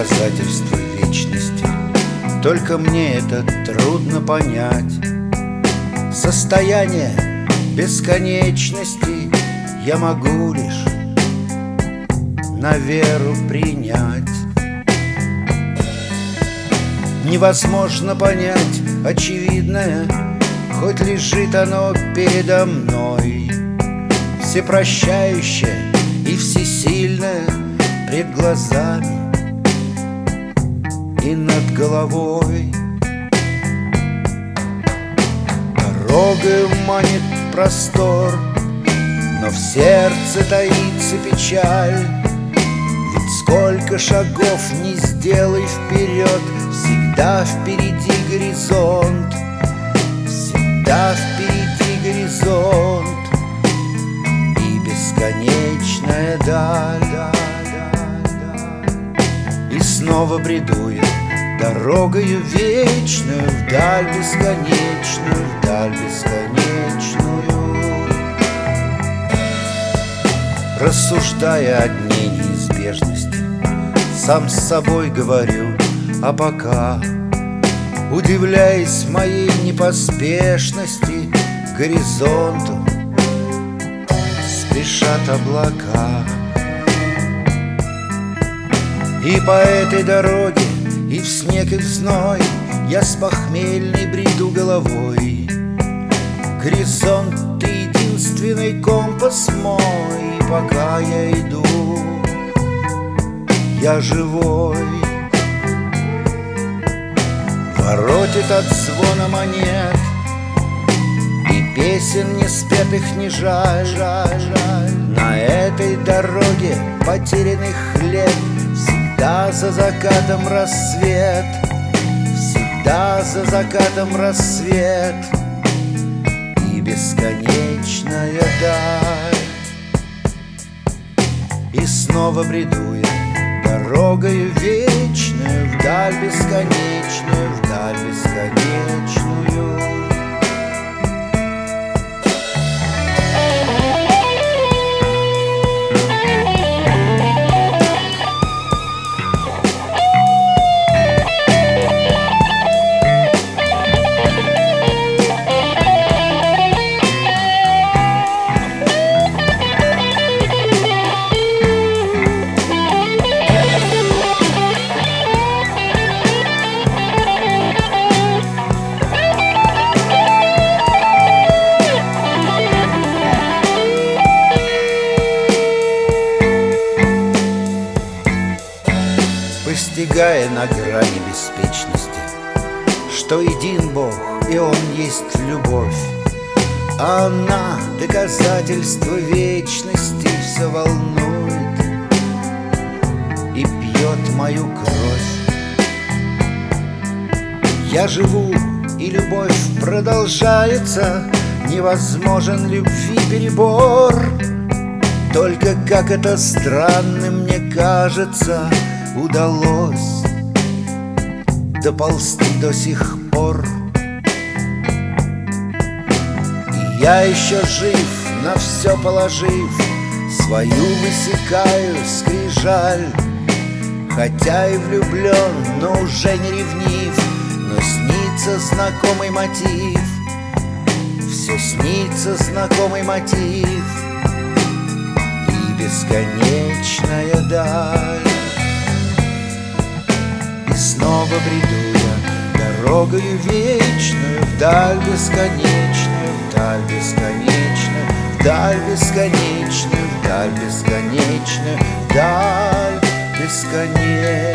доказательство вечности. Только мне это трудно понять. Состояние бесконечности я могу лишь на веру принять. Невозможно понять очевидное, хоть лежит оно передо мной. Всепрощающее и всесильное пред глазами и над головой. Дорогою манит простор, но в сердце таится печаль. Ведь сколько шагов не сделай вперед, всегда впереди горизонт, всегда впереди горизонт и бесконечная даль. И снова бреду я дорогою вечную, вдаль бесконечную, вдаль бесконечную, рассуждая о дне неизбежности, сам с собой говорю, а пока, удивляясь моей непоспешности, к горизонту спешат облака. И по этой дороге, и в снег, и в зной, я с похмельной бреду головой. Горизонт — ты единственный компас мой, и пока я иду, я живой. Воротит от звона монет, и песен не спетых не жаль. На этой дороге потерянных лет всегда за закатом рассвет, всегда за закатом рассвет и бесконечная даль. И снова бреду я дорогою вечную, вдаль бесконечную, вдаль бесконечную. Постигая на грани беспечности, что един Бог, и Он есть любовь, а она — доказательство вечности, все волнует и пьет мою кровь. Я живу, и любовь продолжается, невозможен любви перебор. Только как это странно мне кажется, удалось доползти до сих пор. И я еще жив, на все положив, свою высекаю скрижаль. Хотя и влюблен, но уже не ревнив, но снится знакомый мотив, все снится знакомый мотив и бесконечная даль. И снова бреду я дорогою вечную, вдаль бесконечную, вдаль бесконечную, вдаль бесконечную, вдаль бесконечную, вдаль бесконечную.